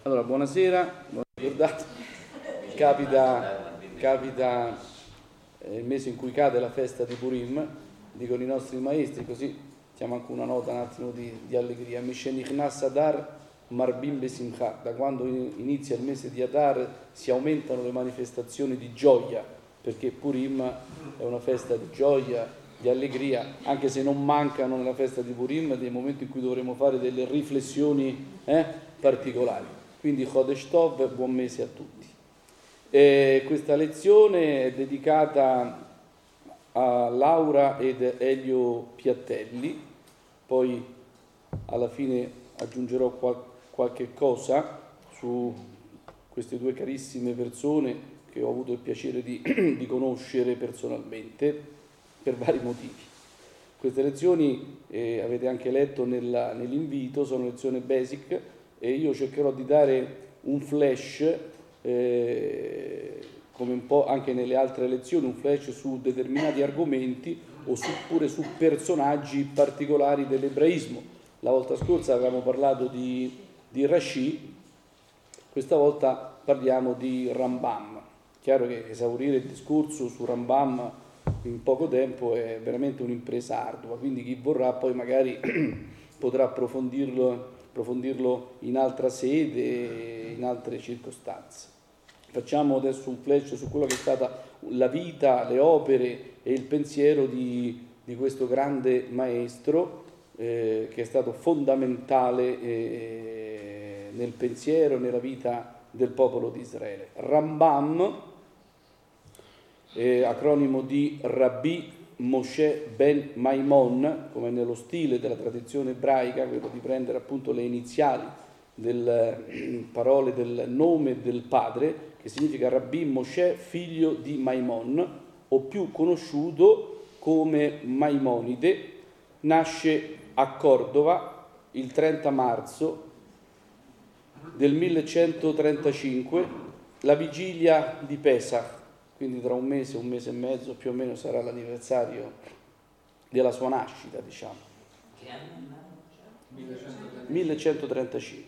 Allora, buonasera, ricordate, capita il mese in cui cade la festa di Purim, dicono i nostri maestri, così facciamo anche una nota un attimo di allegria. Mishenichnas Adar Marbim Besimcha, da quando inizia il mese di Adar si aumentano le manifestazioni di gioia, perché Purim è una festa di gioia, di allegria, anche se non mancano nella festa di Purim dei momenti in cui dovremo fare delle riflessioni particolari. Quindi Chodesh Tov, buon mese a tutti. Questa lezione è dedicata a Laura ed Elio Piattelli, poi alla fine aggiungerò qualche cosa su queste due carissime persone che ho avuto il piacere di conoscere personalmente per vari motivi. Queste lezioni, avete anche letto nell'invito, sono lezioni basic e io cercherò di dare un flash, come un po' anche nelle altre lezioni, un flash su determinati argomenti o pure su personaggi particolari dell'ebraismo. La volta scorsa avevamo parlato di Rashi, questa volta parliamo di Rambam. Chiaro che esaurire il discorso su Rambam in poco tempo è veramente un'impresa ardua, quindi chi vorrà poi magari potrà approfondirlo in altra sede, in altre circostanze. Facciamo adesso un flash su quello che è stata la vita, le opere e il pensiero di questo grande maestro che è stato fondamentale nel pensiero e nella vita del popolo di Israele. Rambam, acronimo di Rabbi Moshe ben Maimon, come nello stile della tradizione ebraica, quello di prendere appunto le iniziali delle parole del nome del padre, che significa Rabbi Moshe figlio di Maimon, o più conosciuto come Maimonide. Nasce a Cordova il 30 marzo del 1135, la vigilia di Pesach, quindi tra un mese e mezzo più o meno sarà l'anniversario della sua nascita, diciamo. Che anno? 1135.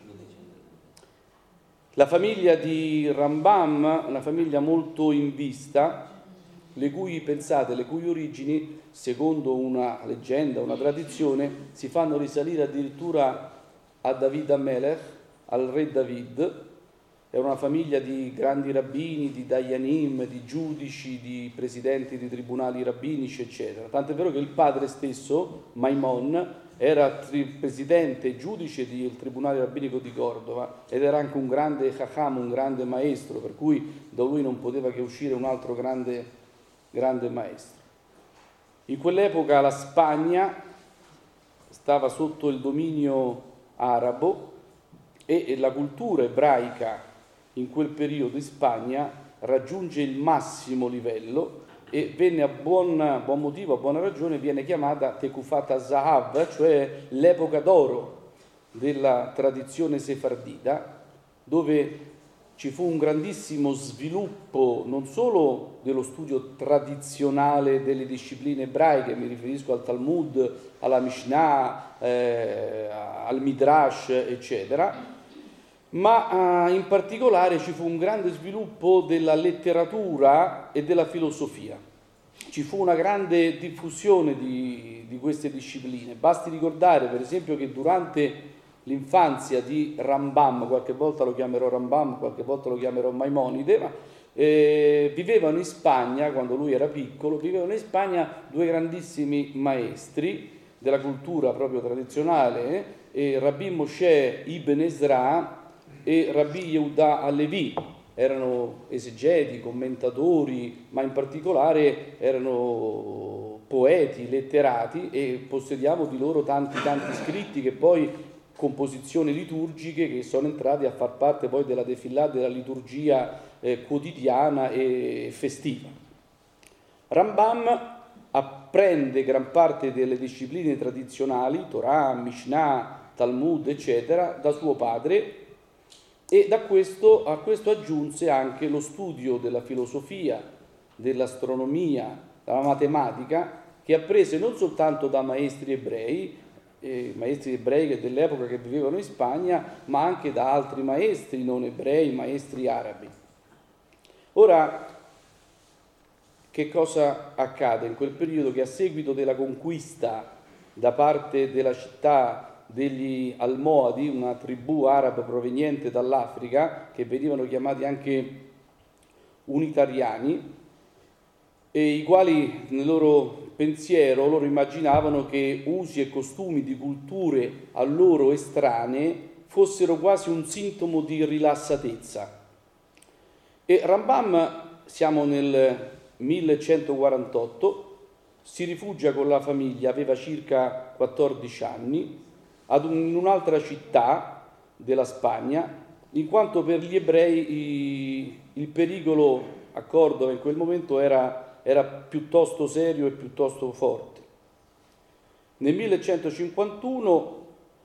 La famiglia di Rambam, una famiglia molto in vista, le cui origini, secondo una leggenda, una tradizione, si fanno risalire addirittura a David Amelech, al re David. È una famiglia di grandi rabbini, di dayanim, di giudici, di presidenti di tribunali rabbinici, eccetera. Tant'è vero che il padre stesso, Maimon, era presidente e giudice del tribunale rabbinico di Cordova ed era anche un grande chacham, un grande maestro, per cui da lui non poteva che uscire un altro grande maestro. In quell'epoca la Spagna stava sotto il dominio arabo e la cultura ebraica in quel periodo in Spagna raggiunge il massimo livello e venne a buon motivo, a buona ragione, viene chiamata Tekufat Zahav, cioè l'epoca d'oro della tradizione sefardita, dove ci fu un grandissimo sviluppo non solo dello studio tradizionale delle discipline ebraiche, mi riferisco al Talmud, alla Mishnah, al Midrash, eccetera, ma in particolare ci fu un grande sviluppo della letteratura e della filosofia. Ci fu una grande diffusione di queste discipline. Basti ricordare, per esempio, che durante l'infanzia di Rambam, qualche volta lo chiamerò Rambam, qualche volta lo chiamerò Maimonide, ma vivevano in Spagna, quando lui era piccolo, vivevano in Spagna due grandissimi maestri della cultura proprio tradizionale, Rabbi Moshe ibn Ezra e Rabbi Yehuda Halevi. Erano esegeti, commentatori, ma in particolare erano poeti, letterati, e possediamo di loro tanti scritti che poi composizioni liturgiche che sono entrate a far parte poi della defilà della liturgia quotidiana e festiva. Rambam apprende gran parte delle discipline tradizionali, Torah, Mishnah, Talmud, eccetera, da suo padre, e a questo aggiunse anche lo studio della filosofia, dell'astronomia, della matematica, che apprese non soltanto da maestri ebrei, maestri ebrei dell'epoca che vivevano in Spagna, ma anche da altri maestri non ebrei, maestri arabi. Ora, che cosa accade in quel periodo? Che a seguito della conquista da parte della città degli Almohadi, una tribù araba proveniente dall'Africa, che venivano chiamati anche unitariani, e i quali nel loro pensiero loro immaginavano che usi e costumi di culture a loro estranee fossero quasi un sintomo di rilassatezza. E Rambam, siamo nel 1148, si rifugia con la famiglia, aveva circa 14 anni, in un'altra città della Spagna, in quanto per gli ebrei il pericolo a Cordova in quel momento era piuttosto serio e piuttosto forte. Nel 1151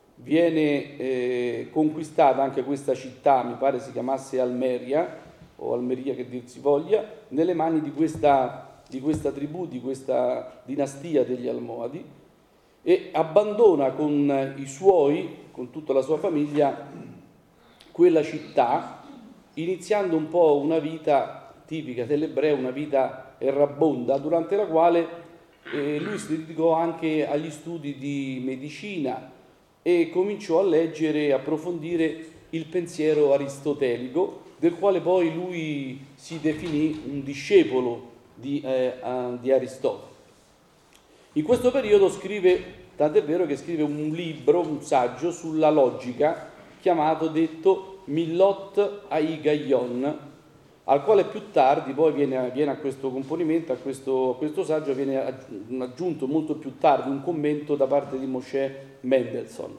viene conquistata anche questa città, mi pare si chiamasse Almeria, o Almeria che dir si voglia, nelle mani di questa tribù, di questa dinastia degli Almohadi, e abbandona con i suoi, con tutta la sua famiglia, quella città, iniziando un po' una vita tipica dell'ebreo, una vita errabonda, durante la quale lui si dedicò anche agli studi di medicina e cominciò a leggere e approfondire il pensiero aristotelico, del quale poi lui si definì un discepolo di Aristotele. In questo periodo scrive, tant'è vero che scrive un libro, un saggio sulla logica, detto Millot Haigayon, al quale più tardi poi viene a questo componimento, a questo saggio viene aggiunto molto più tardi un commento da parte di Moshe Mendelssohn.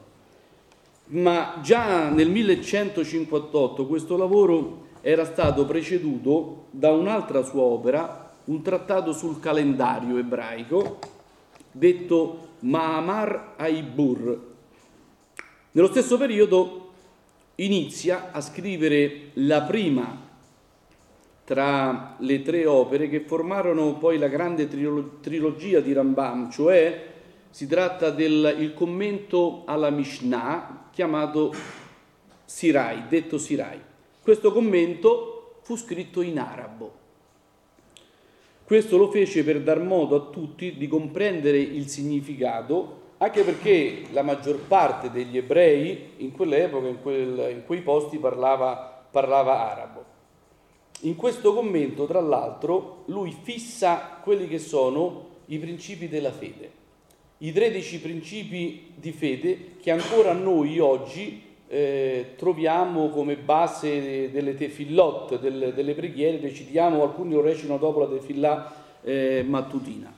Ma già nel 1158 questo lavoro era stato preceduto da un'altra sua opera, un trattato sul calendario ebraico, detto Ma'amar Haibur. Nello stesso periodo inizia a scrivere la prima tra le tre opere che formarono poi la grande trilogia di Rambam, cioè si tratta del commento alla Mishnah, chiamato Sirai, detto Sirai. Questo commento fu scritto in arabo. Questo lo fece per dar modo a tutti di comprendere il significato, anche perché la maggior parte degli ebrei in quell'epoca, in quei posti, parlava arabo. In questo commento, tra l'altro, lui fissa quelli che sono i principi della fede, i 13 principi di fede che ancora noi oggi troviamo come base delle tefillot, delle preghiere, recitiamo, alcuni lo recitano dopo la tefillà mattutina.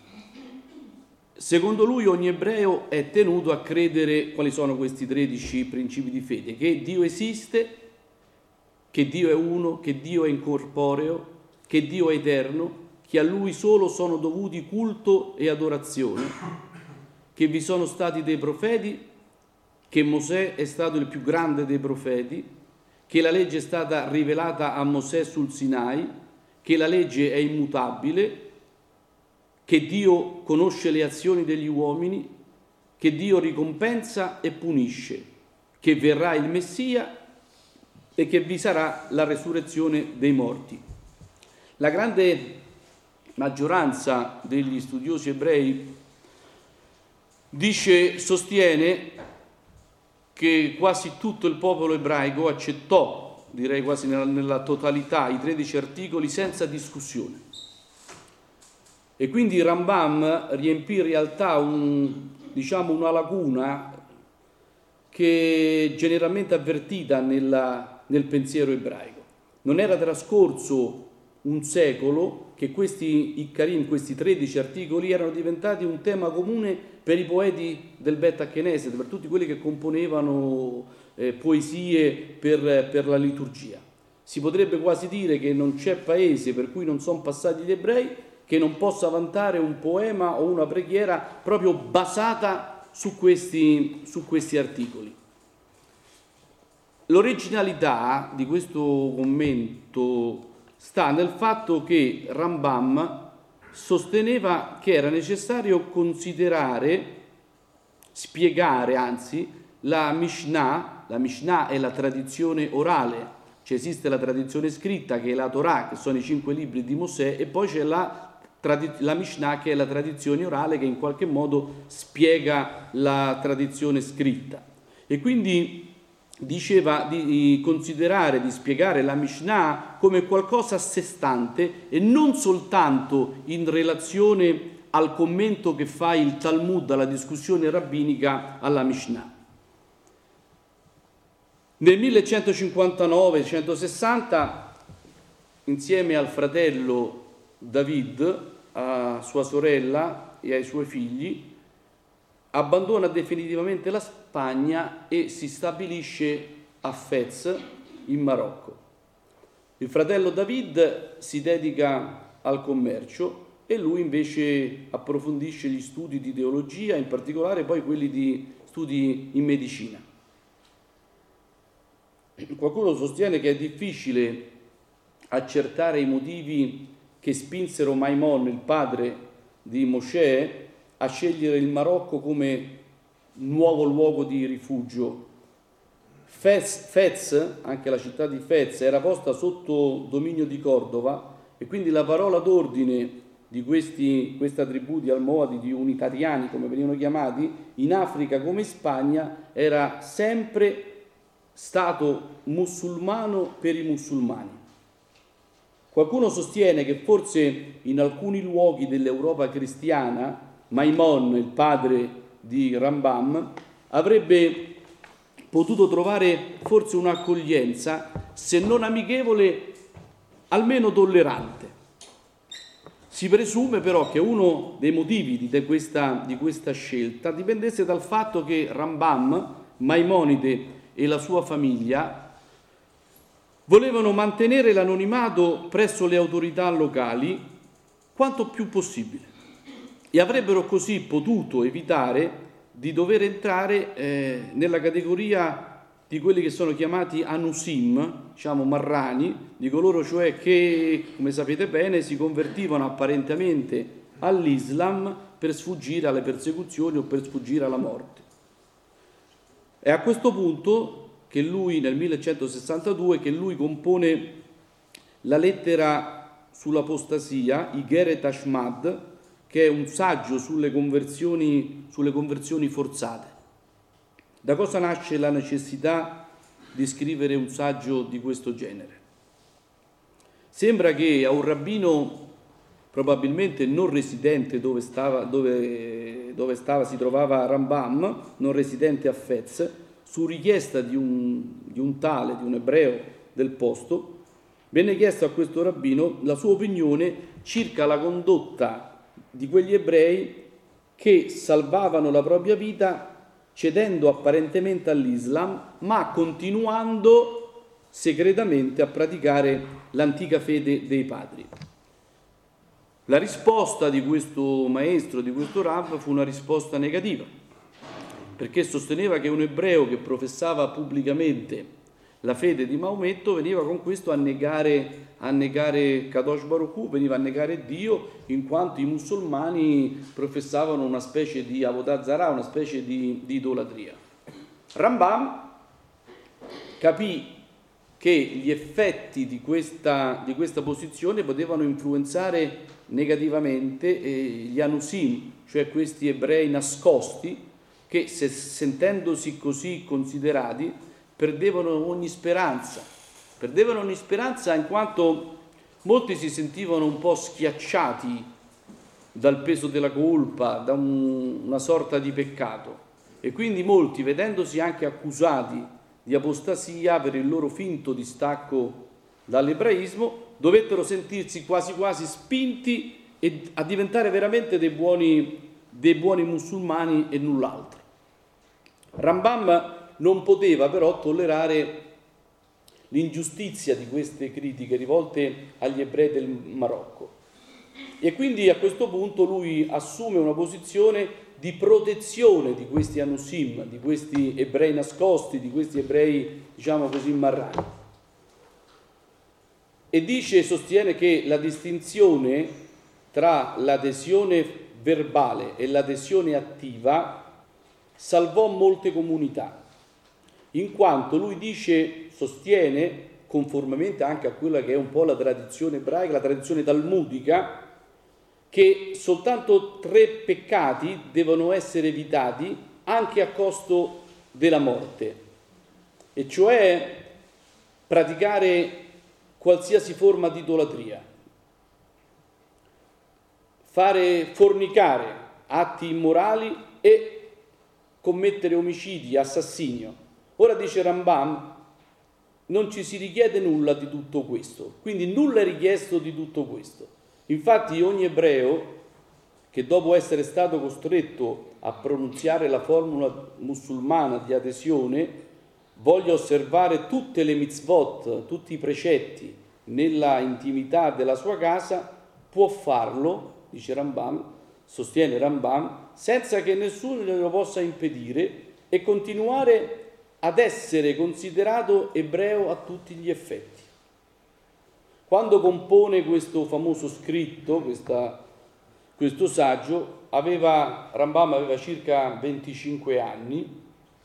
Secondo lui ogni ebreo è tenuto a credere quali sono questi 13 principi di fede: che Dio esiste, che Dio è uno, che Dio è incorporeo, che Dio è eterno, che a Lui solo sono dovuti culto e adorazione, che vi sono stati dei profeti, che Mosè è stato il più grande dei profeti, che la legge è stata rivelata a Mosè sul Sinai, che la legge è immutabile, che Dio conosce le azioni degli uomini, che Dio ricompensa e punisce, che verrà il Messia e che vi sarà la resurrezione dei morti. La grande maggioranza degli studiosi ebrei sostiene che quasi tutto il popolo ebraico accettò, direi quasi nella totalità, i 13 articoli senza discussione. E quindi Rambam riempì in realtà una lacuna che generalmente avvertita nel pensiero ebraico. Non era trascorso un secolo che questi Ikkarim, questi 13 articoli, erano diventati un tema comune per i poeti del Bet Knesset, per tutti quelli che componevano poesie per la liturgia. Si potrebbe quasi dire che non c'è paese per cui non sono passati gli ebrei che non possa vantare un poema o una preghiera proprio basata su questi articoli. L'originalità di questo commento sta nel fatto che Rambam sosteneva che era necessario considerare spiegare, anzi, la Mishnah. La Mishnah è la tradizione orale, cioè esiste la tradizione scritta che è la Torah, che sono i 5 libri di Mosè, e poi c'è la Mishnah che è la tradizione orale che in qualche modo spiega la tradizione scritta. E quindi diceva di considerare, di spiegare la Mishnah come qualcosa a sé stante e non soltanto in relazione al commento che fa il Talmud, alla discussione rabbinica alla Mishnah. Nel 1159-160, insieme al fratello David, a sua sorella e ai suoi figli, abbandona definitivamente la Spagna e si stabilisce a Fez, in Marocco. Il fratello David si dedica al commercio e lui invece approfondisce gli studi di teologia, in particolare poi quelli di studi in medicina. Qualcuno sostiene che è difficile accertare i motivi che spinsero Maimon, il padre di Mosè, a scegliere il Marocco come nuovo luogo di rifugio. Fez, anche la città di Fez, era posta sotto dominio di Cordova e quindi la parola d'ordine di questa tribù di Almohadi, di unitariani come venivano chiamati, in Africa come in Spagna, era sempre stato musulmano per i musulmani. Qualcuno sostiene che forse in alcuni luoghi dell'Europa cristiana Maimon, il padre di Rambam, avrebbe potuto trovare forse un'accoglienza, se non amichevole, almeno tollerante. Si presume però che uno dei motivi di questa scelta dipendesse dal fatto che Rambam, Maimonide e la sua famiglia volevano mantenere l'anonimato presso le autorità locali quanto più possibile e avrebbero così potuto evitare di dover entrare nella categoria di quelli che sono chiamati anusim, diciamo marrani, di coloro cioè che, come sapete bene, si convertivano apparentemente all'Islam per sfuggire alle persecuzioni o per sfuggire alla morte. È a questo punto che lui, nel 1162, che lui compone la lettera sull'apostasia, Igeret Ashmad, che è un saggio sulle conversioni forzate. Da cosa nasce la necessità di scrivere un saggio di questo genere? Sembra che a un rabbino, probabilmente non residente dove si trovava Rambam, non residente a Fez, su richiesta di un ebreo del posto, venne chiesto a questo rabbino la sua opinione circa la condotta di quegli ebrei che salvavano la propria vita cedendo apparentemente all'Islam, ma continuando segretamente a praticare l'antica fede dei padri. La risposta di questo maestro, di questo Rav, fu una risposta negativa, perché sosteneva che un ebreo che professava pubblicamente la fede di Maometto veniva con questo a negare Kadosh Baruch Hu, veniva a negare Dio, in quanto i musulmani professavano una specie di Avodah Zarah, una specie di idolatria. Rambam capì che gli effetti di questa posizione potevano influenzare negativamente gli Anusim, cioè questi ebrei nascosti che, sentendosi così considerati, perdevano ogni speranza in quanto molti si sentivano un po' schiacciati dal peso della colpa, da una sorta di peccato, e quindi molti, vedendosi anche accusati di apostasia per il loro finto distacco dall'ebraismo, dovettero sentirsi quasi quasi spinti a diventare veramente dei buoni musulmani e null'altro. Rambam non poteva però tollerare l'ingiustizia di queste critiche rivolte agli ebrei del Marocco e quindi a questo punto lui assume una posizione di protezione di questi anusim, di questi ebrei nascosti, di questi ebrei, diciamo così, marrani. E sostiene che la distinzione tra l'adesione verbale e l'adesione attiva salvò molte comunità, in quanto lui sostiene, conformemente anche a quella che è un po' la tradizione ebraica, la tradizione talmudica, che soltanto 3 peccati devono essere evitati anche a costo della morte, e cioè praticare qualsiasi forma di idolatria, fornicare atti immorali e commettere omicidi, assassinio. Ora dice Rambam, non ci si richiede nulla di tutto questo, quindi nulla è richiesto di tutto questo. Infatti ogni ebreo che dopo essere stato costretto a pronunziare la formula musulmana di adesione voglia osservare tutte le mitzvot, tutti i precetti nella intimità della sua casa, può farlo, dice Rambam, sostiene Rambam, senza che nessuno glielo possa impedire e continuare ad essere considerato ebreo a tutti gli effetti. Quando compone questo famoso scritto, questo saggio, Rambam aveva circa 25 anni,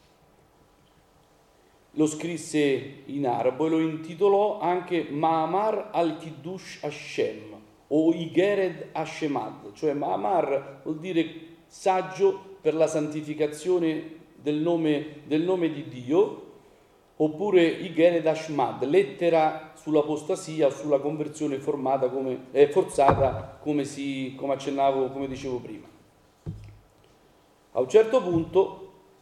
lo scrisse in arabo e lo intitolò anche Ma'amar al-Kiddush Hashem o Igered Hashemad, cioè Ma'amar vuol dire saggio per la santificazione del nome di Dio, oppure Igered Hashemad, lettera sull'apostasia o sulla conversione forzata, come accennavo, come dicevo prima. A un certo punto,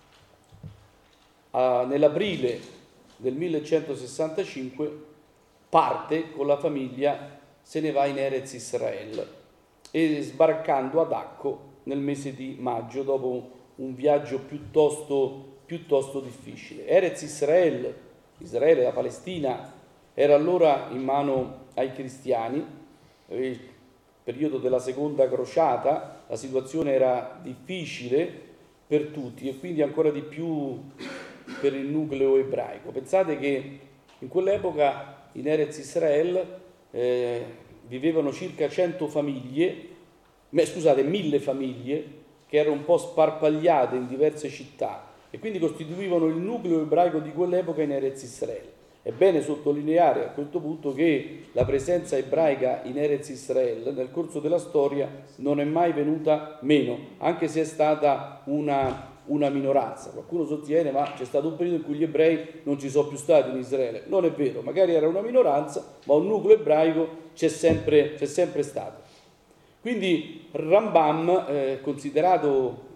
nell'aprile del 1165, parte con la famiglia, se ne va in Erez Israel, e sbarcando ad Acco nel mese di maggio, dopo un viaggio piuttosto difficile. Erez Israel, la Palestina, era allora in mano ai cristiani, il periodo della seconda crociata, la situazione era difficile per tutti e quindi ancora di più per il nucleo ebraico. Pensate che in quell'epoca in Erez Israel vivevano circa 1000 famiglie che erano un po' sparpagliate in diverse città e quindi costituivano il nucleo ebraico di quell'epoca in Erez Israel. È bene sottolineare a questo punto che la presenza ebraica in Erez Israel nel corso della storia non è mai venuta meno, anche se è stata una minoranza. Qualcuno sostiene ma c'è stato un periodo in cui gli ebrei non ci sono più stati in Israele. Non è vero, magari era una minoranza, ma un nucleo ebraico c'è sempre stato. Quindi Rambam, considerato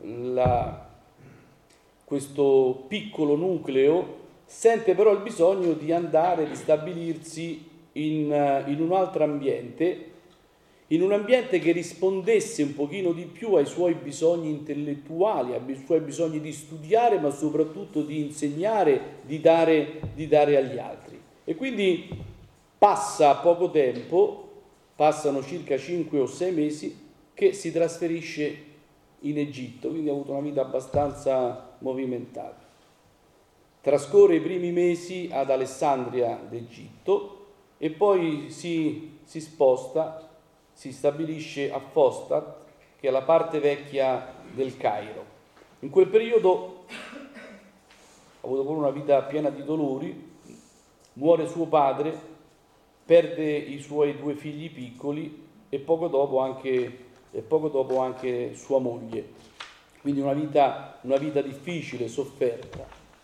questo piccolo nucleo, sente però il bisogno di stabilirsi in un altro ambiente, in un ambiente che rispondesse un pochino di più ai suoi bisogni intellettuali, ai suoi bisogni di studiare, ma soprattutto di insegnare, di dare agli altri. E quindi passa poco tempo, passano circa 5 o 6 mesi, che si trasferisce in Egitto, quindi ha avuto una vita abbastanza movimentata. Trascorre i primi mesi ad Alessandria d'Egitto e poi si sposta, si stabilisce a Fostat, che è la parte vecchia del Cairo. In quel periodo ha avuto pure una vita piena di dolori, muore suo padre, perde i suoi 2 figli piccoli e poco dopo anche sua moglie. Quindi una vita difficile, sofferta.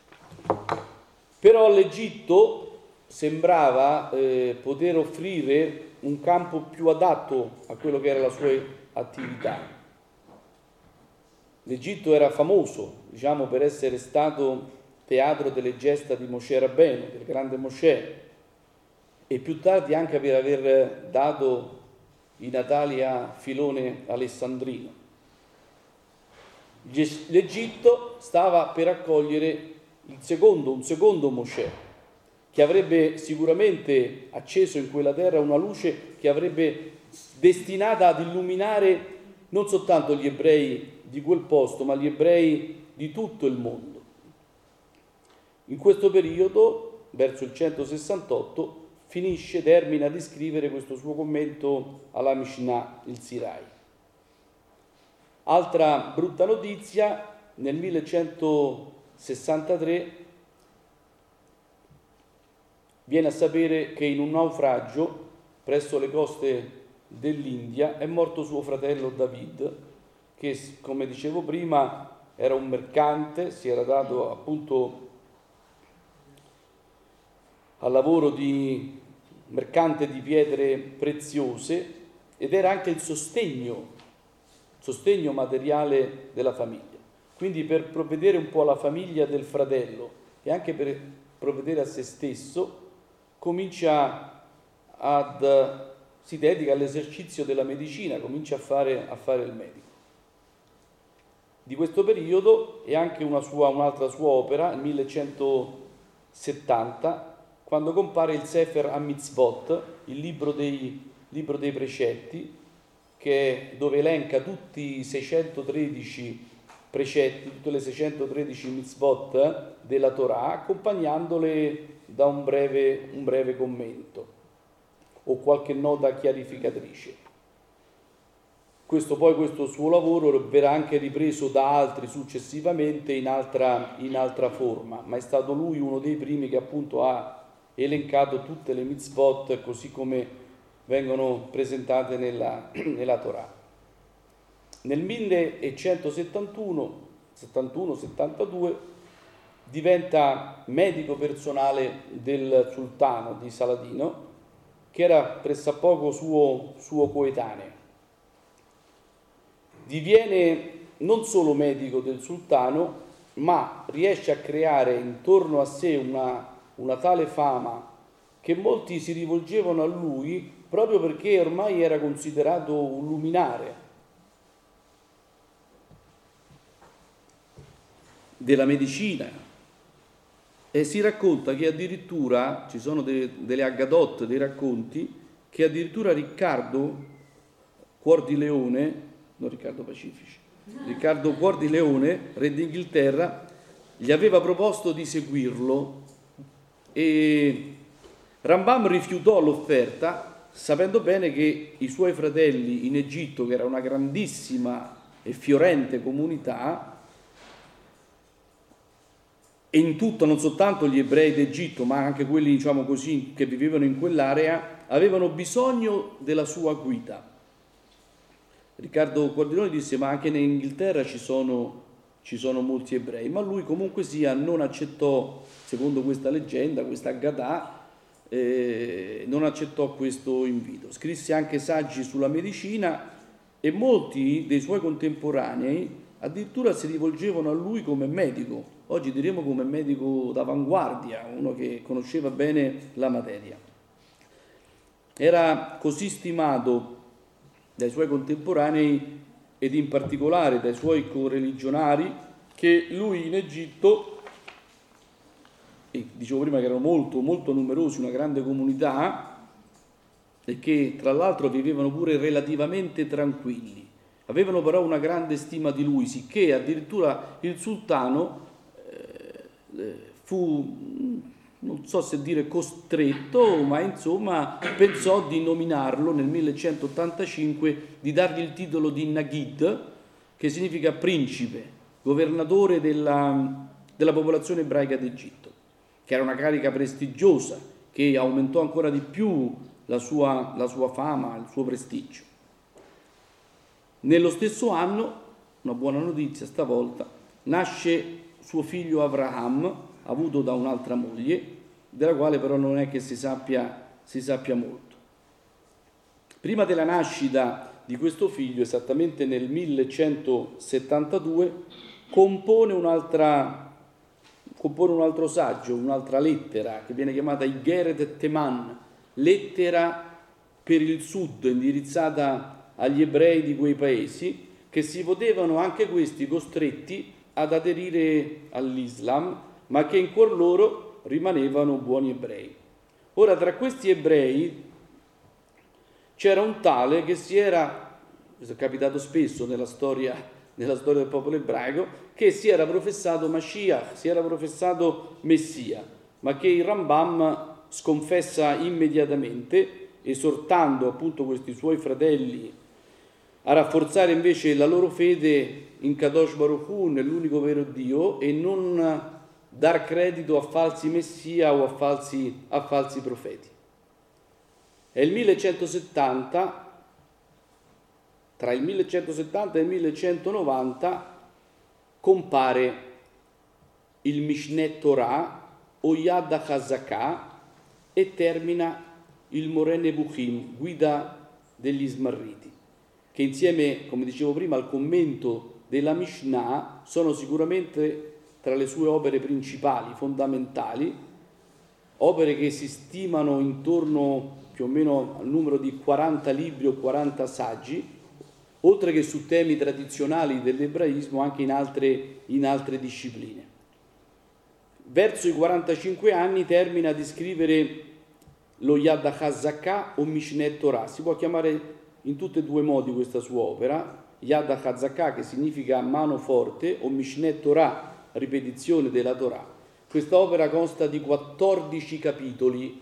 Però l'Egitto sembrava poter offrire un campo più adatto a quello che era la sua attività. L'Egitto era famoso, per essere stato teatro delle gesta di Mosè Rabbenu, del grande Mosè, e più tardi anche per aver dato i natali a Filone Alessandrino. L'Egitto stava per accogliere un secondo Mosè, che avrebbe sicuramente acceso in quella terra una luce che avrebbe destinata ad illuminare non soltanto gli ebrei di quel posto, ma gli ebrei di tutto il mondo. In questo periodo, verso il 168, termina di scrivere questo suo commento alla Mishnah, il Sirai. Altra brutta notizia nel 1163 viene a sapere che in un naufragio presso le coste dell'India è morto suo fratello David, che, come dicevo prima, era un mercante, si era dato appunto al lavoro di mercante di pietre preziose ed era anche il sostegno materiale della famiglia. Quindi per provvedere un po' alla famiglia del fratello e anche per provvedere a se stesso, si dedica all'esercizio della medicina, comincia a fare il medico. Di questo periodo è anche un'altra sua opera, il 1170, quando compare il Sefer HaMitzvot, il libro dei precetti, dove elenca tutti i 613 precetti, tutte le 613 mitzvot della Torah, accompagnandole da un breve commento o qualche nota chiarificatrice. Questo suo lavoro verrà anche ripreso da altri successivamente in altra forma, ma è stato lui uno dei primi che appunto ha elencato tutte le mitzvot così come vengono presentate nella Torah. Nel 1171-72 diventa medico personale del sultano di Saladino, che era pressappoco suo coetaneo. Diviene non solo medico del sultano, ma riesce a creare intorno a sé una tale fama che molti si rivolgevano a lui proprio perché ormai era considerato un luminare della medicina. E si racconta che addirittura, ci sono delle Aggadot, dei racconti, che addirittura Riccardo Cuor di Leone, non Riccardo Pacifici, Riccardo Cuor di Leone, re d'Inghilterra, gli aveva proposto di seguirlo e Rambam rifiutò l'offerta, sapendo bene che i suoi fratelli in Egitto, che era una grandissima e fiorente comunità, e in tutto, non soltanto gli ebrei d'Egitto, ma anche quelli, diciamo così, che vivevano in quell'area, avevano bisogno della sua guida. Riccardo Guardinoni disse: ma anche in Inghilterra ci sono molti ebrei, ma lui comunque sia non accettò, secondo questa leggenda, questa Aggadah, non accettò questo invito. Scrisse anche saggi sulla medicina e molti dei suoi contemporanei addirittura si rivolgevano a lui come medico. Oggi diremo come medico d'avanguardia, uno che conosceva bene la materia. Era così stimato dai suoi contemporanei ed in particolare dai suoi correligionari che lui in Egitto, e dicevo prima che erano molto, molto numerosi, una grande comunità, e che tra l'altro vivevano pure relativamente tranquilli, avevano però una grande stima di lui, sicché addirittura il sultano fu, non so se dire costretto, ma insomma pensò di nominarlo nel 1185, di dargli il titolo di Naguid, che significa principe, governatore della popolazione ebraica d'Egitto, che era una carica prestigiosa che aumentò ancora di più la sua fama, il suo prestigio. Nello stesso anno, una buona notizia stavolta, nasce suo figlio Avraham, avuto da un'altra moglie, della quale però non è che si sappia molto. Prima della nascita di questo figlio, esattamente nel 1172, compone un altro saggio, un'altra lettera, che viene chiamata Igeret Teman, lettera per il sud, indirizzata agli ebrei di quei paesi, che si vedevano anche questi costretti ad aderire all'Islam, ma che in cuor loro rimanevano buoni ebrei. Ora, tra questi ebrei c'era un tale che questo è capitato spesso nella storia del popolo ebraico, che si era professato Mashiach, si era professato Messia, ma che il Rambam sconfessa immediatamente, esortando appunto questi suoi fratelli a rafforzare invece la loro fede in Kadosh Baruch Hu, nell'unico vero Dio, e non dar credito a falsi messia o a falsi profeti. È il 1170, tra il 1170 e il 1190 compare il Mishneh Torah o Yad HaChazakah e termina il Moreh Nebuchim, guida degli Smarriti, che insieme, come dicevo prima, al commento della Mishnah sono sicuramente tra le sue opere principali, fondamentali, opere che si stimano intorno più o meno al numero di 40 libri o 40 saggi, oltre che su temi tradizionali dell'ebraismo anche in altre discipline. Verso i 45 anni termina di scrivere lo Yad HaChazakah o Mishneh Torah. Si può chiamare in tutti e due modi questa sua opera, Yad HaChazakah, che significa mano forte, o Mishneh Torah, ripetizione della Torah. Questa opera consta di 14 capitoli.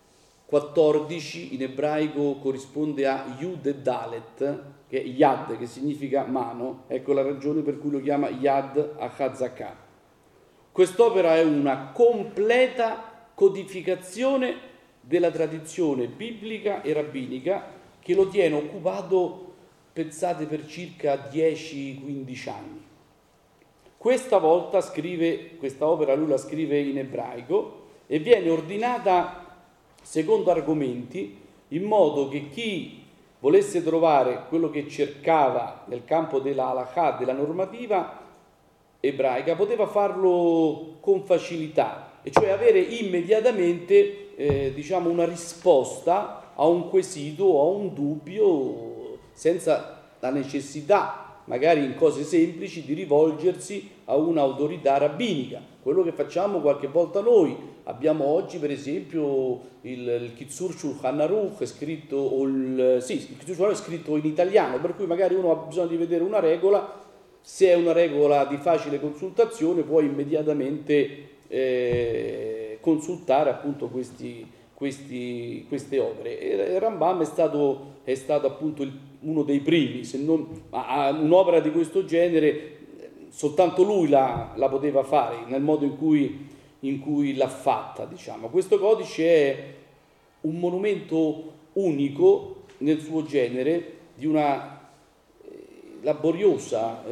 14 in ebraico corrisponde a Yud e Dalet, che è Yad, che significa mano. Ecco la ragione per cui lo chiama Yad HaChazakah. Quest'opera è una completa codificazione della tradizione biblica e rabbinica che lo tiene occupato, pensate, per circa 10-15 anni. Questa volta questa opera lui la scrive in ebraico e viene ordinata secondo argomenti, in modo che chi volesse trovare quello che cercava nel campo della halakha, della normativa ebraica, poteva farlo con facilità, e cioè avere immediatamente una risposta a un quesito o a un dubbio, senza la necessità, magari in cose semplici, di rivolgersi a un'autorità rabbinica. Quello che facciamo qualche volta noi. Abbiamo oggi per esempio il Kitzur Shulchan Aruch scritto, il Kitzur Shulchan Aruch è scritto in italiano, per cui magari uno ha bisogno di vedere una regola. Se è una regola di facile consultazione può immediatamente consultare appunto queste opere. E Rambam è stato appunto uno dei primi, se non un'opera di questo genere soltanto lui la poteva fare nel modo in cui l'ha fatta, diciamo. Questo codice è un monumento unico nel suo genere, di una laboriosa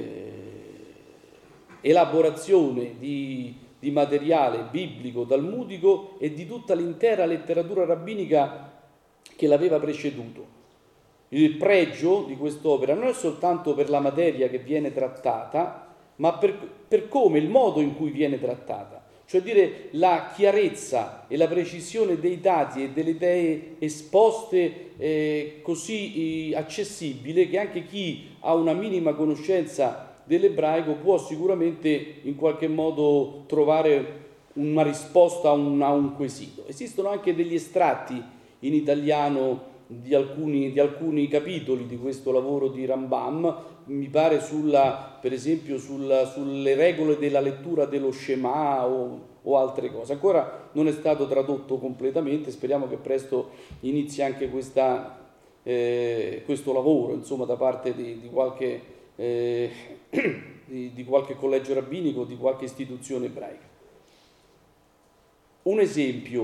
elaborazione di materiale biblico, talmudico e di tutta l'intera letteratura rabbinica che l'aveva preceduto. Il pregio di quest'opera non è soltanto per la materia che viene trattata, ma per come, il modo in cui viene trattata, cioè dire la chiarezza e la precisione dei dati e delle idee esposte così accessibile che anche chi ha una minima conoscenza dell'ebraico può sicuramente in qualche modo trovare una risposta a un quesito. Esistono anche degli estratti in italiano di alcuni capitoli di questo lavoro di Rambam, mi pare per esempio sulle regole della lettura dello Shema o altre cose. Ancora non è stato tradotto completamente, speriamo che presto inizi anche questo lavoro, insomma, da parte di qualche collegio rabbinico, di qualche istituzione ebraica. Un esempio,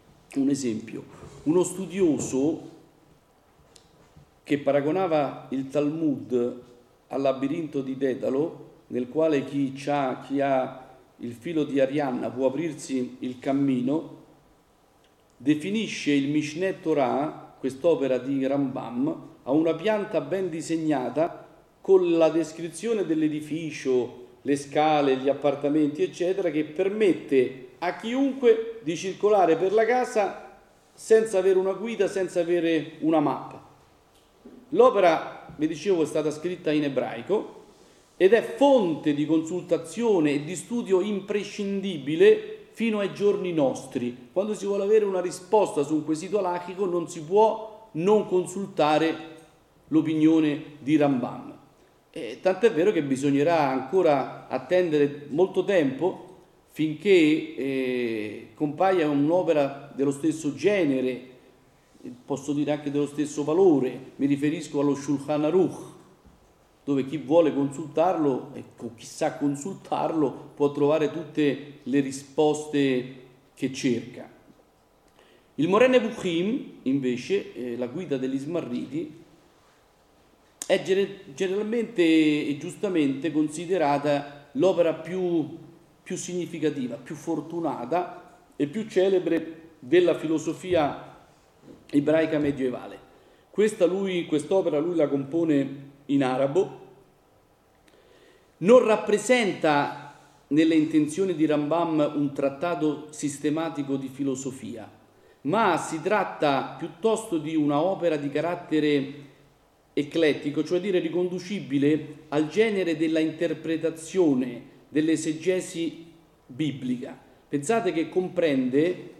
uno studioso che paragonava il Talmud al labirinto di Dedalo, nel quale chi ha il filo di Arianna può aprirsi il cammino, definisce il Mishneh Torah, quest'opera di Rambam, a una pianta ben disegnata con la descrizione dell'edificio, le scale, gli appartamenti, eccetera, che permette a chiunque di circolare per la casa senza avere una guida, senza avere una mappa. L'opera, vi dicevo, è stata scritta in ebraico ed è fonte di consultazione e di studio imprescindibile fino ai giorni nostri. Quando si vuole avere una risposta su un quesito halachico non si può non consultare l'opinione di Rambam. Tant'è vero che bisognerà ancora attendere molto tempo finché compaia un'opera dello stesso genere posso dire anche dello stesso valore, mi riferisco allo Shulchan Aruch, dove chi vuole consultarlo e chi sa consultarlo può trovare tutte le risposte che cerca. Il Moreh Nevuchim, invece, la guida degli Smarriti, è generalmente e giustamente considerata l'opera più significativa, più fortunata e più celebre della filosofia ebraica medievale. Quest'opera lui la compone in arabo, non rappresenta nelle intenzioni di Rambam un trattato sistematico di filosofia, ma si tratta piuttosto di una opera di carattere eclettico, cioè dire riconducibile al genere della interpretazione, dell'esegesi biblica. Pensate che comprende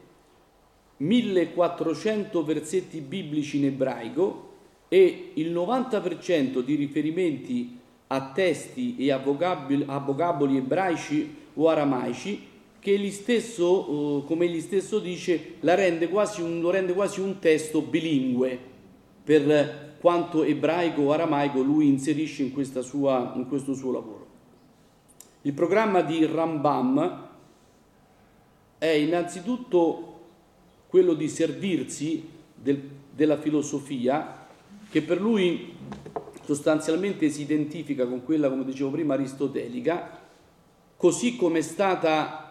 1400 versetti biblici in ebraico e il 90% di riferimenti a testi e a vocaboli ebraici o aramaici che egli stesso, come egli stesso dice, lo rende quasi un testo bilingue per quanto ebraico o aramaico lui inserisce in questo suo lavoro. Il programma di Rambam è innanzitutto quello di servirsi della filosofia, che per lui sostanzialmente si identifica con quella, come dicevo prima, aristotelica, così come è stata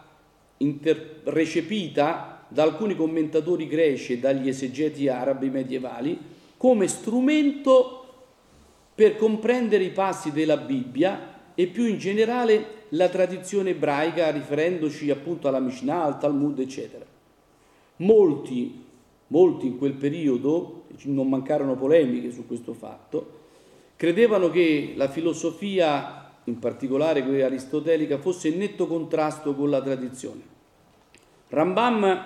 recepita da alcuni commentatori greci e dagli esegeti arabi medievali come strumento per comprendere i passi della Bibbia e più in generale la tradizione ebraica, riferendoci appunto alla Mishnah, al Talmud, eccetera. Molti in quel periodo, non mancarono polemiche su questo fatto, credevano che la filosofia, in particolare quella aristotelica, fosse in netto contrasto con la tradizione. Rambam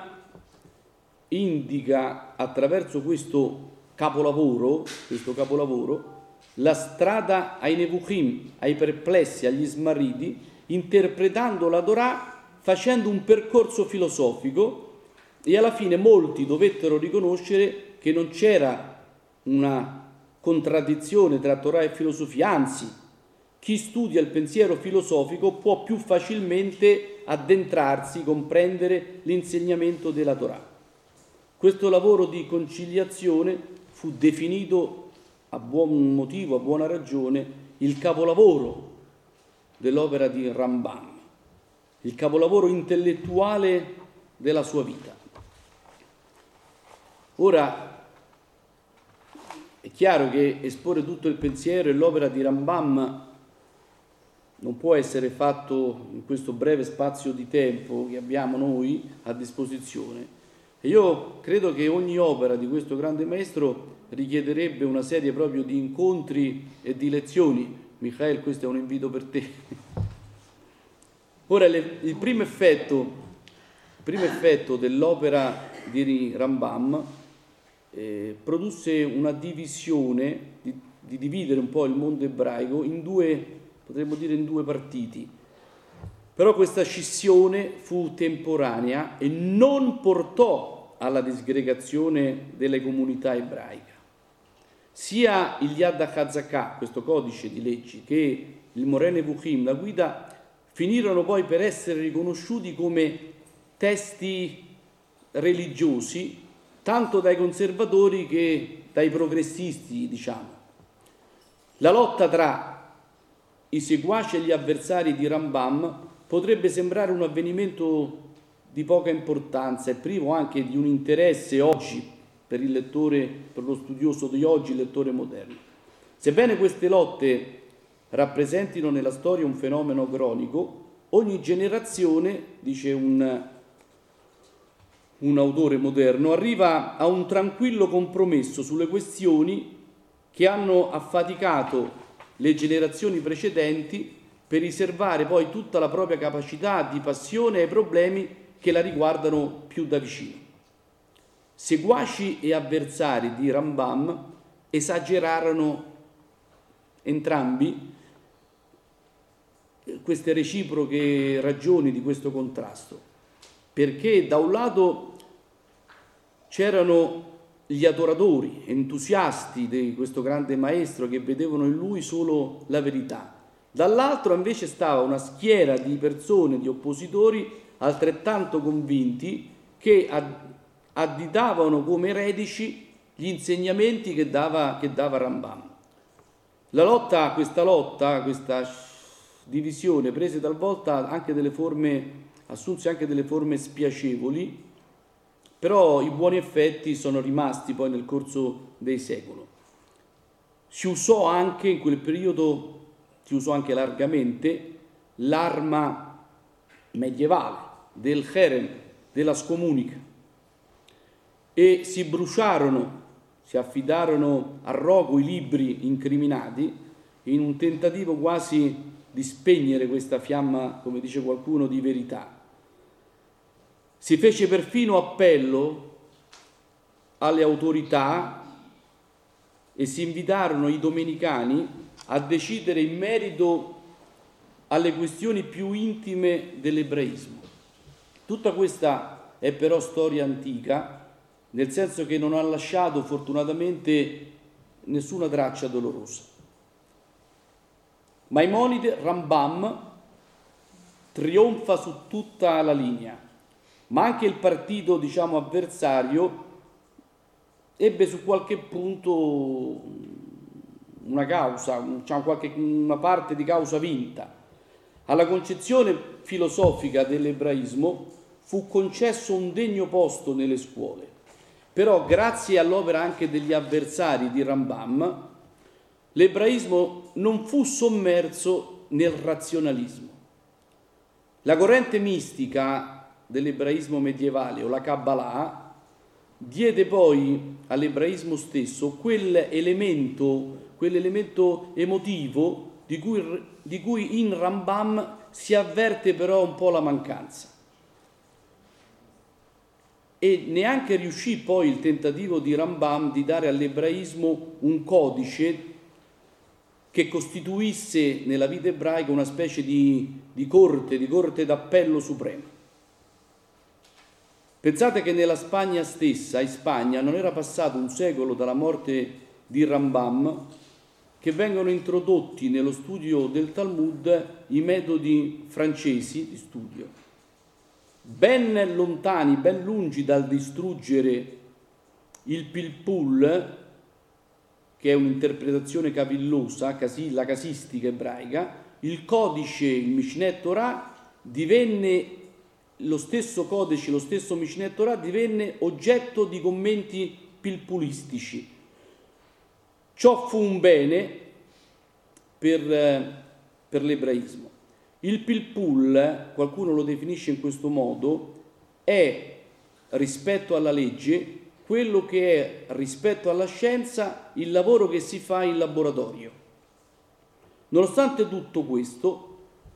indica attraverso questo capolavoro, la strada ai Nevuchim, ai perplessi, agli smarriti, interpretando la Torah, facendo un percorso filosofico, e alla fine molti dovettero riconoscere che non c'era una contraddizione tra Torah e filosofia, anzi, chi studia il pensiero filosofico può più facilmente addentrarsi, comprendere l'insegnamento della Torah. Questo lavoro di conciliazione fu definito a buon motivo, a buona ragione, il capolavoro dell'opera di Rambam, il capolavoro intellettuale della sua vita. Ora, è chiaro che esporre tutto il pensiero e l'opera di Rambam non può essere fatto in questo breve spazio di tempo che abbiamo noi a disposizione. E io credo che ogni opera di questo grande maestro richiederebbe una serie proprio di incontri e di lezioni. Michael, questo è un invito per te. Ora, il primo effetto dell'opera di Rambam produsse una divisione, di dividere un po' il mondo ebraico in due, potremmo dire in due partiti. Però questa scissione fu temporanea e non portò alla disgregazione delle comunità ebraiche. Sia il Yad HaChazakah, questo codice di leggi, che il Moreh Nevuchim, la guida, finirono poi per essere riconosciuti come testi religiosi tanto dai conservatori che dai progressisti, diciamo. La lotta tra i seguaci e gli avversari di Rambam potrebbe sembrare un avvenimento di poca importanza e privo anche di un interesse oggi per il lettore, per lo studioso di oggi, il lettore moderno. Sebbene queste lotte rappresentino nella storia un fenomeno cronico, ogni generazione, dice un autore moderno, arriva a un tranquillo compromesso sulle questioni che hanno affaticato le generazioni precedenti per riservare poi tutta la propria capacità di passione ai problemi che la riguardano più da vicino. Seguaci e avversari di Rambam esagerarono entrambi queste reciproche ragioni di questo contrasto, perché da un lato c'erano gli adoratori, entusiasti di questo grande maestro che vedevano in lui solo la verità. Dall'altro invece stava una schiera di persone, di oppositori altrettanto convinti che additavano come eretici gli insegnamenti che dava Rambam. Questa divisione prese talvolta anche assunse anche delle forme spiacevoli, però i buoni effetti sono rimasti poi nel corso dei secoli. Si usò anche in quel periodo, largamente l'arma medievale del cherem, della scomunica, e si affidarono a rogo i libri incriminati in un tentativo quasi di spegnere questa fiamma, come dice qualcuno, di verità. Si fece perfino appello alle autorità e si invitarono i domenicani a decidere in merito alle questioni più intime dell'ebraismo. Tutta questa è però storia antica, nel senso che non ha lasciato fortunatamente nessuna traccia dolorosa. Maimonide, Rambam, trionfa su tutta la linea, ma anche il partito, avversario ebbe su qualche punto una causa, una parte di causa vinta. Alla concezione filosofica dell'ebraismo fu concesso un degno posto nelle scuole, però grazie all'opera anche degli avversari di Rambam, l'ebraismo non fu sommerso nel razionalismo. La corrente mistica dell'ebraismo medievale, o la Kabbalah, diede poi all'ebraismo stesso quell'elemento emotivo di cui in Rambam si avverte però un po' la mancanza. E neanche riuscì poi il tentativo di Rambam di dare all'ebraismo un codice che costituisse nella vita ebraica una specie di corte d'appello suprema. Pensate che nella Spagna stessa, in Spagna, non era passato un secolo dalla morte di Rambam che vengono introdotti nello studio del Talmud i metodi francesi di studio, ben lontani, ben lungi dal distruggere il Pilpul, che è un'interpretazione cavillosa, la casistica ebraica. Il codice, il Mishneh Torah, divenne lo stesso codice, lo stesso Mishneh Torah divenne oggetto di commenti pilpulistici. Ciò fu un bene per l'ebraismo. Il Pilpul, qualcuno lo definisce in questo modo, è rispetto alla legge quello che è rispetto alla scienza il lavoro che si fa in laboratorio. Nonostante tutto questo,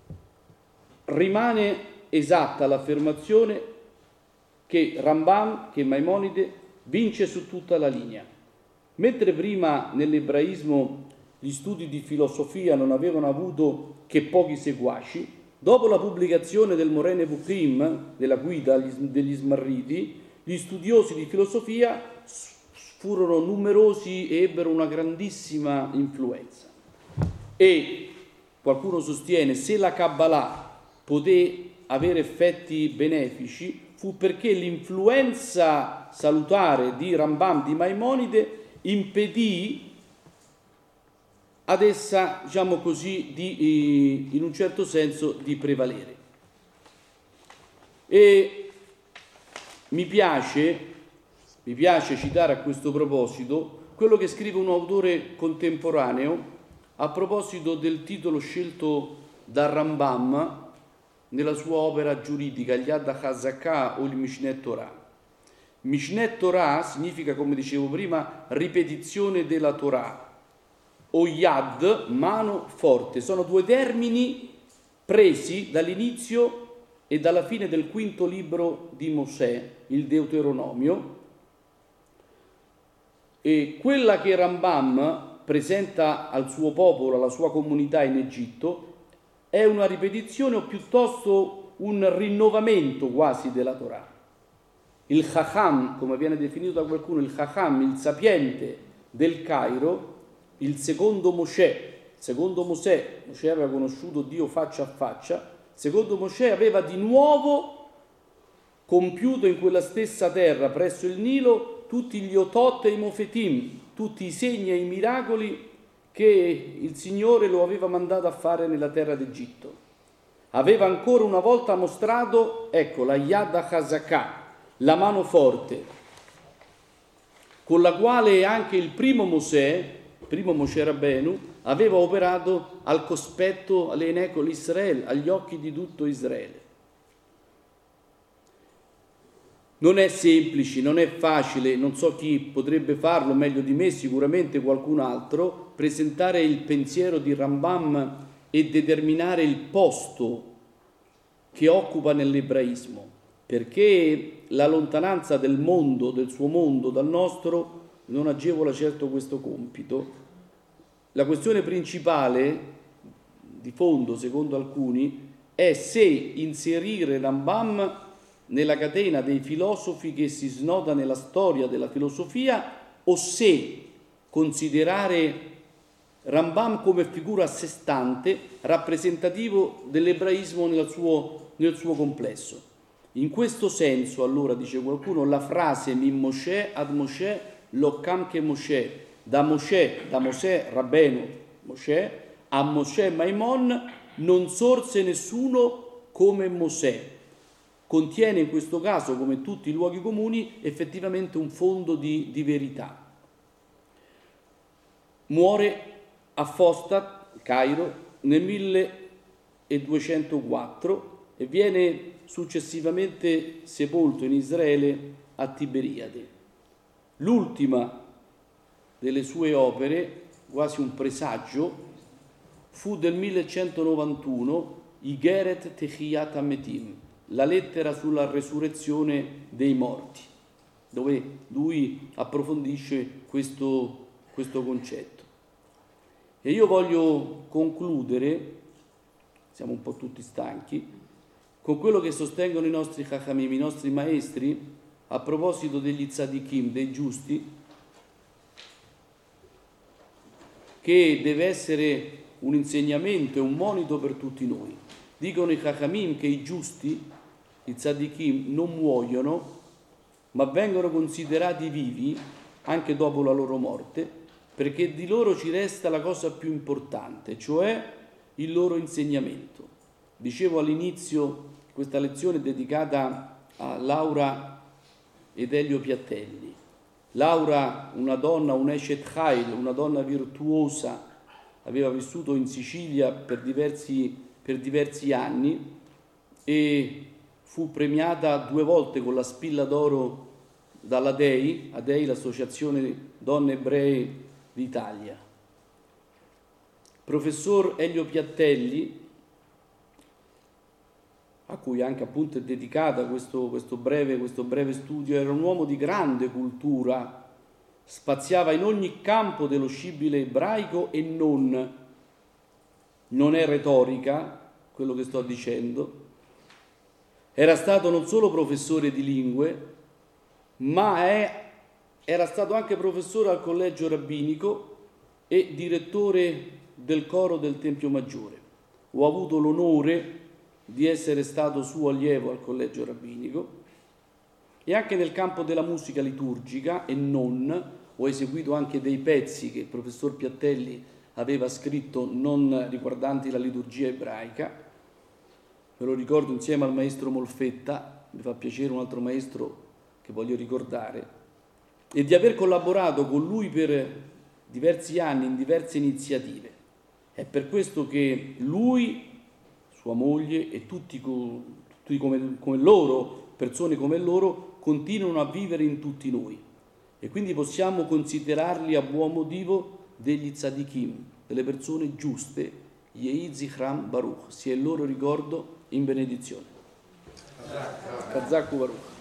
rimane esatta l'affermazione che Rambam, che Maimonide, vince su tutta la linea. Mentre prima nell'ebraismo gli studi di filosofia non avevano avuto che pochi seguaci, dopo la pubblicazione del Moreh Nevuchim, della guida degli Smarriti, gli studiosi di filosofia furono numerosi e ebbero una grandissima influenza. E qualcuno sostiene, se la Kabbalah poté avere effetti benefici, fu perché l'influenza salutare di Rambam, di Maimonide, impedì ad essa, in un certo senso, di prevalere. E mi piace citare a questo proposito quello che scrive un autore contemporaneo a proposito del titolo scelto da Rambam nella sua opera giuridica, Yad HaZakah o il Mishneh Torah. Mishneh Torah significa, come dicevo prima, ripetizione della Torah, o Yad, mano forte. Sono due termini presi dall'inizio e dalla fine del quinto libro di Mosè, il Deuteronomio, e quella che Rambam presenta al suo popolo, alla sua comunità in Egitto, è una ripetizione o piuttosto un rinnovamento quasi della Torah. il Chacham, come viene definito da qualcuno, il Chacham, il sapiente del Cairo, il secondo Mosè. Secondo Mosè aveva conosciuto Dio faccia a faccia, secondo Mosè aveva di nuovo compiuto in quella stessa terra, presso il Nilo, tutti gli Otot e i Mofetim, tutti i segni e i miracoli che il Signore lo aveva mandato a fare nella terra d'Egitto. Aveva ancora una volta mostrato, ecco, la Yad HaZakah, la mano forte, con la quale anche il primo Mosè Rabbenu, aveva operato al cospetto, all'Eneco l'Israele, agli occhi di tutto Israele. Non è semplice, non è facile, non so chi potrebbe farlo meglio di me, sicuramente qualcun altro, presentare il pensiero di Rambam e determinare il posto che occupa nell'ebraismo, perché la lontananza del mondo, del suo mondo, dal nostro, non agevola certo questo compito. La questione principale, di fondo, secondo alcuni, è se inserire Rambam nella catena dei filosofi che si snoda nella storia della filosofia o se considerare Rambam come figura a sé stante, rappresentativo dell'ebraismo nel suo complesso. In questo senso, allora, dice qualcuno, la frase min Moshe ad Moshe lo kam che Moshe, da Mosè Rabbenu Moshe a Mosè Maimon non sorse nessuno come Mosè. Contiene in questo caso, come tutti i luoghi comuni, effettivamente un fondo di verità. Muore a Fostat, Cairo, nel 1204 e viene successivamente sepolto in Israele a Tiberiade. L'ultima delle sue opere, quasi un presagio, fu del 1191, Igeret Techiyat Hametim, la lettera sulla resurrezione dei morti, dove lui approfondisce questo concetto. E io voglio concludere, siamo un po' tutti stanchi, con quello che sostengono i nostri Chachamim, i nostri maestri, a proposito degli Tzadikim, dei giusti, che deve essere un insegnamento e un monito per tutti noi. Dicono i Chachamim che i giusti, i Tzadikim, non muoiono, ma vengono considerati vivi anche dopo la loro morte, perché di loro ci resta la cosa più importante, cioè il loro insegnamento. Dicevo all'inizio, questa lezione è dedicata a Laura ed Elio Piattelli. Laura, una donna, un Eshet Chayil, una donna virtuosa, aveva vissuto in Sicilia per diversi anni e fu premiata 2 volte con la Spilla d'Oro dalla ADEI, l'Associazione Donne Ebree d'Italia. Professor Elio Piattelli, a cui anche appunto è dedicata questo breve studio, era un uomo di grande cultura, spaziava in ogni campo dello scibile ebraico e non è retorica quello che sto dicendo. Era stato non solo professore di lingue, ma era stato anche professore al collegio rabbinico e direttore del coro del Tempio Maggiore. Ho avuto l'onore di essere stato suo allievo al collegio rabbinico e anche nel campo della musica liturgica e non, ho eseguito anche dei pezzi che il professor Piattelli aveva scritto non riguardanti la liturgia ebraica. Me lo ricordo insieme al maestro Molfetta, mi fa piacere un altro maestro che voglio ricordare, e di aver collaborato con lui per diversi anni in diverse iniziative. È per questo che lui, sua moglie e tutti come loro, persone come loro, continuano a vivere in tutti noi. E quindi possiamo considerarli a buon motivo degli tzadikim, delle persone giuste, Yehi Zichram Baruch, sia il loro ricordo in benedizione. Chazak Baruch.